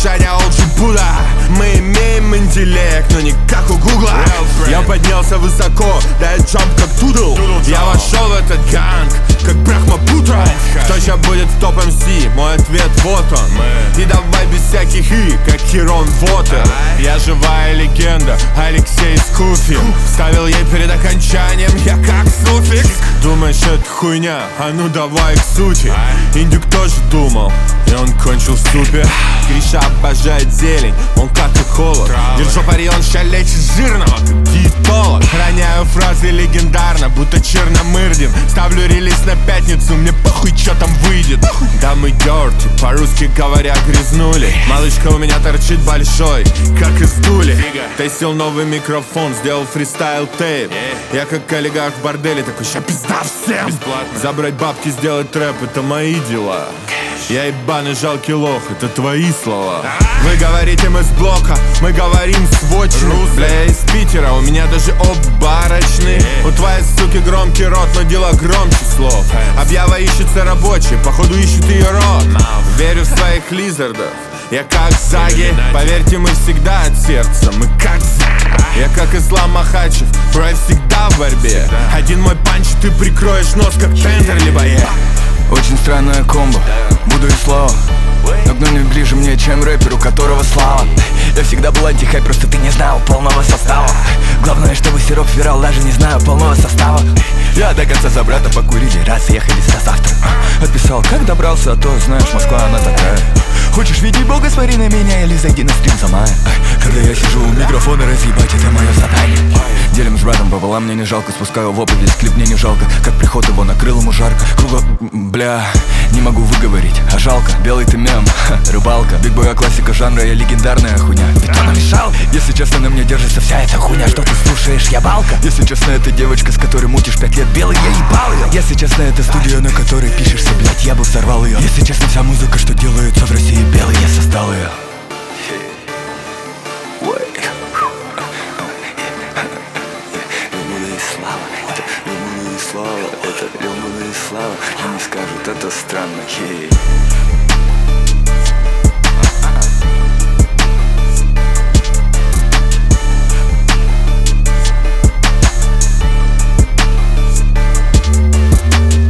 Женя Олджи Будда. Мы имеем интеллект, но не как у Гугла. Я поднялся высоко, да я джамп как Дудл. Я вошел в этот ганг, как Брахмапутра. Кто ща будет в топ МС? Мой ответ вот он. И давай без всяких «и», как Херон Вотер. Я живая легенда, Алексей Скуфи. Ставил ей перед окончанием, я как суффикс. Думаешь, это хуйня? А ну давай к сути. Индюк тоже думал, и он кончил в супе. Гриша обожает зелень, он как и холод. Держу пари, он ща лечит жирного, как диетолог. Роняю фразы легендарно, будто Черномырдин. Ставлю релиз на пятницу, мне похуй, чё там выйдет. Да мы дёрти, по-русски говоря, грязнули. Малышка у меня торчит большой, как из дули. Тестил новый микрофон, сделал фристайл тейп. Я как олигарх в борделе, такой ща пизда всем. Забрать бабки, сделать трэп, это мои дела. Я ебаный жалкий лох, это твои слова. Вы говорите, мы с блока, мы говорим сводчину. Бля, я из Питера, у меня даже обарочный. У твоей суки громкий рот, но дела громче слов. Объява ищется рабочий, походу ищет ее рот. Верю в своих лизардов, я как Заги. Поверьте, мы всегда от сердца, мы как Заги. Я как Ислам Махачев, бро, я всегда в борьбе. Один мой панч, ты прикроешь нос, как Тендер, либо я. Очень странная комбо, буду и слава. Но гномик ближе мне, чем рэпер, у которого слава. Я всегда был антихайп, просто ты не знал полного состава. Главное, чтобы сироп вирал, даже не знаю полного состава. Я до конца за брата покурили, раз ехали до завтра. Отписал, как добрался, а то, знаешь, Москва, она такая. Хочешь видеть Бога, смотри на меня или зайди на стрим за мая. Когда я сижу у микрофона, разъебать, это мое задание. Делим с братом пополам, мне не жалко, спускаю вопль, весь клип мне не жалко. Как приход его накрыл ему жарко. Кругло, бля, не могу выговорить, а жалко. Белый ты мем, рыбалка. Бигбой, классика жанра, я легендарная хуйня. Ведь он мешал. Если честно, на мне держится вся эта хуйня. Что ты слушаешь, я балка. Если честно, это девочка, с которой мутишь 5 лет, белый, я ебал ее. Если честно, это студия, на которой пишешься, блять, я бы взорвал ее. Если честно, вся музыка, что делается в России, белый, я создал ее. Слава, это Лёмбана и слава. И не скажут, это странно, хей.